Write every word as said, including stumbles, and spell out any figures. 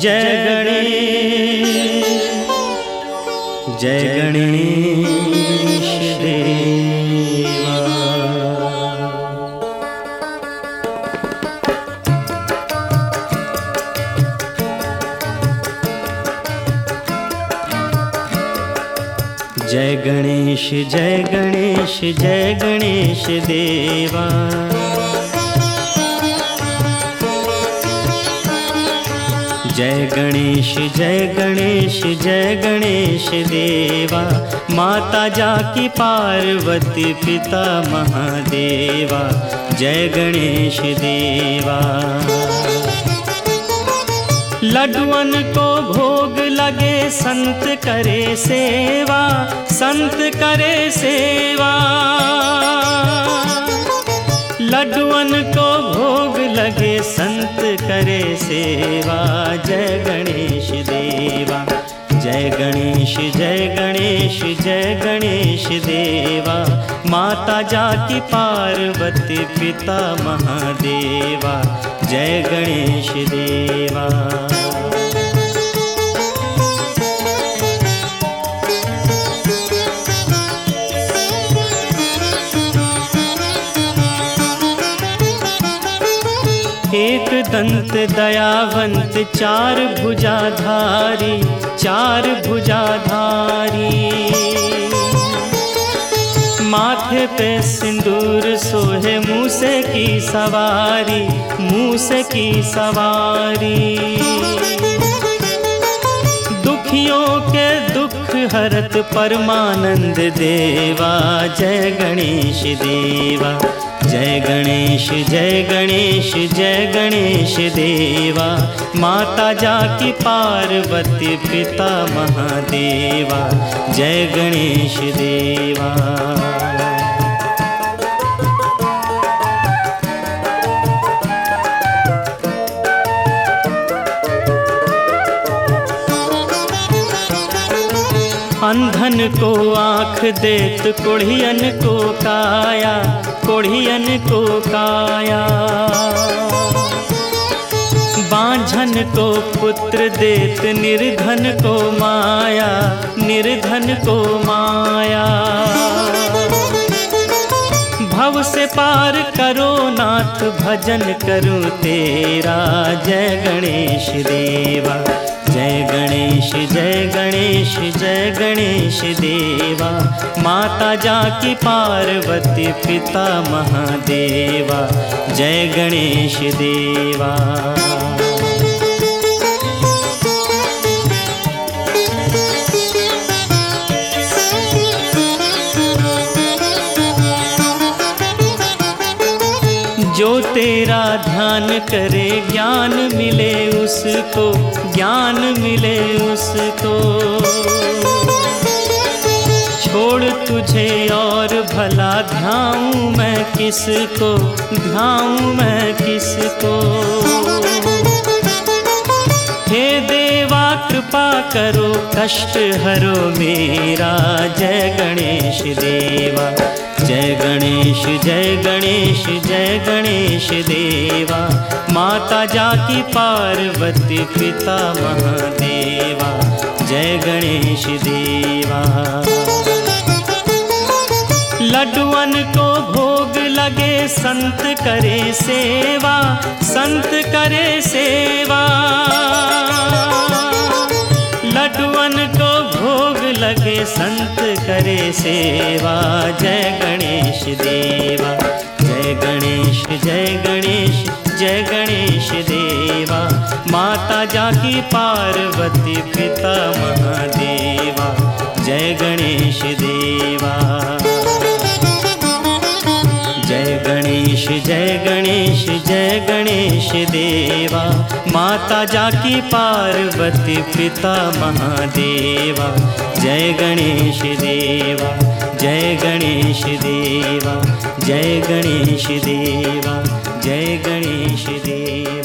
जय गणेश जय गणेश देवा। जय गणेश जय गणेश जय गणेश देवा। जय गणेश जय गणेश जय गणेश देवा। माता जाकी पार्वती पिता महादेवा। जय गणेश देवा। लड्डुअन को भोग लगे संत करे सेवा, संत करे सेवा। लड्डुअन को भोग लगे संत करे सेवा। जय गणेश देवा। जय गणेश जय गणेश जय गणेश देवा। माता जाकी पार्वती पिता महादेवा। जय गणेश देवा। एक दंत दयावंत चार भुजाधारी, चार भुजाधारी। माथे पे सिंदूर सोहे मूसे की सवारी, मूसे की सवारी। दुखियों के दुख हरत परमानंद देवा। जय गणेश देवा। जय गणेश जय गणेश जय गणेश देवा। माता जाकी पार्वती पिता महादेवा। जय गणेश देवा। अंधन को आँख देत कोढ़ियन को काया, कोढ़ियन को काया। बांझन को पुत्र देत निर्धन को माया, निर्धन को माया। भव से पार करो नाथ भजन करूं तेरा। जय गणेश देवा। जय गणेश जय गणेश जय गणेश देवा। माता जाकी पार्वती पिता महादेवा। जय गणेश देवा। जो तेरा ध्यान करे ज्ञान मिले उसको, ज्ञान मिले उसको। छोड़ तुझे और भला ध्याऊं मैं किसको, ध्याऊं मैं किसको। हे देवा कृपा करो कष्ट हरो मेरा। जय गणेश देवा। जय गणेश जय गणेश जय गणेश देवा। माता जाकी पार्वती पिता महादेवा। जय गणेश देवा। लड्डुअन को भोग लगे संत करे सेवा, संत करे सेवा। लड्डुअन को भोग लगे संत करे सेवा। जय गणेश देवा। जय गणेश जय गणेश जय गणेश देवा। माता जाकी पार्वती पिता महादेवा। जय गणेश देवा। जय गणेश जय गणेश जय गणेश देवा। माता जाकी पार्वती पिता महादेवा। जय गणेश देवा। जय गणेश देवा। जय गणेश देवा। जय गणेश देवा।